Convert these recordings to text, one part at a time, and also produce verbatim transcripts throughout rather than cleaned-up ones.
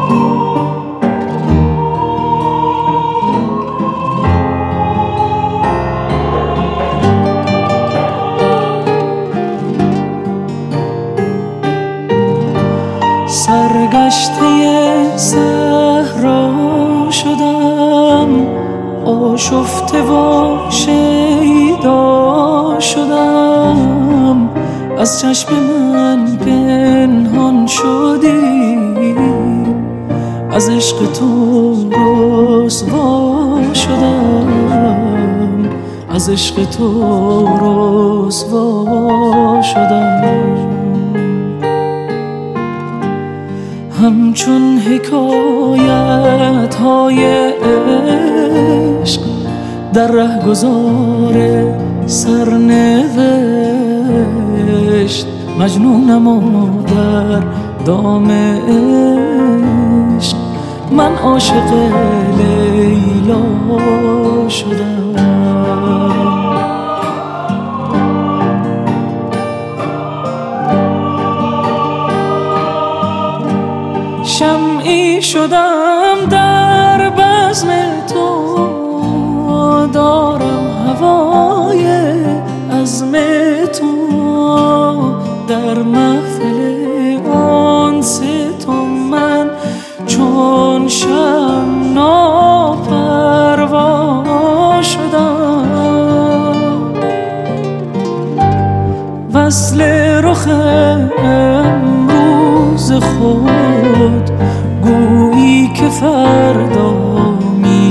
سرگشته صحرا شدم، آشفته و شیدا شدم. از چشم من پنهان شدی، از عشق تو رسوا شدم، از عشق تو رسوا شدم. همچون حکایت های عشق در رهگذار سرنوشت، مجنونم و در دام عشق من عاشق لیلا شدم. شمعی شدم در بزم تو، دارم هوای عزم تو. در محفل آنس تو من چون شمع ناپروا شدم. وصل رخ امروز خود گویی که فردا می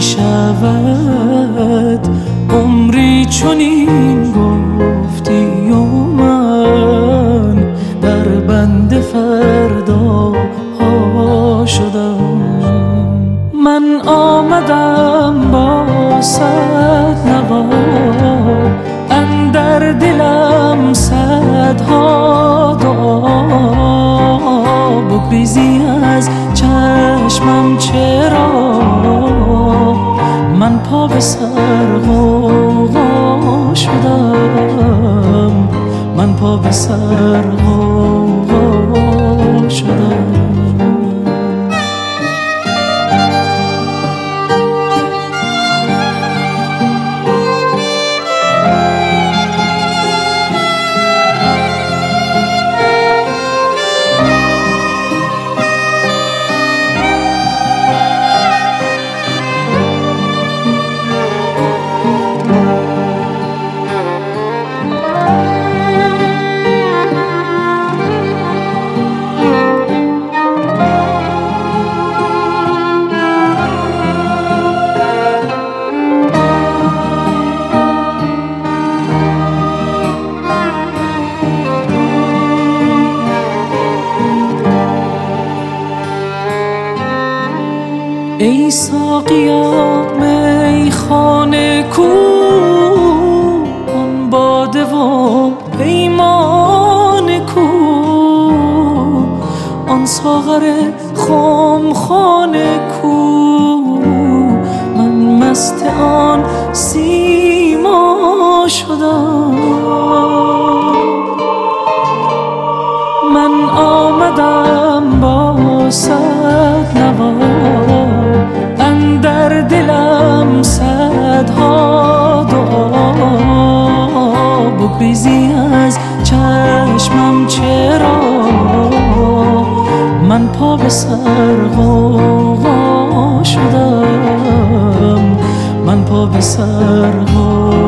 شود. عمری چنین گفتی و من در بند فردا ها شدم. من آمدم با صد نوا، اندر دلم صدها دعا. بگریزی از چشمم چرا، من پا به سر غوغا شدم، من پا به سر غوغا شدم. ای ساقیا میخانه کو، آن باده و پیمانه کو. آن ساغر خمخانه کو، من مست آن سیما شدم. من آمدم با صد نوا، اندر دلم صدها دعا. بگریزی از چشمم چرا، من پا به سر غوغا شدم، من پا به سر غوغا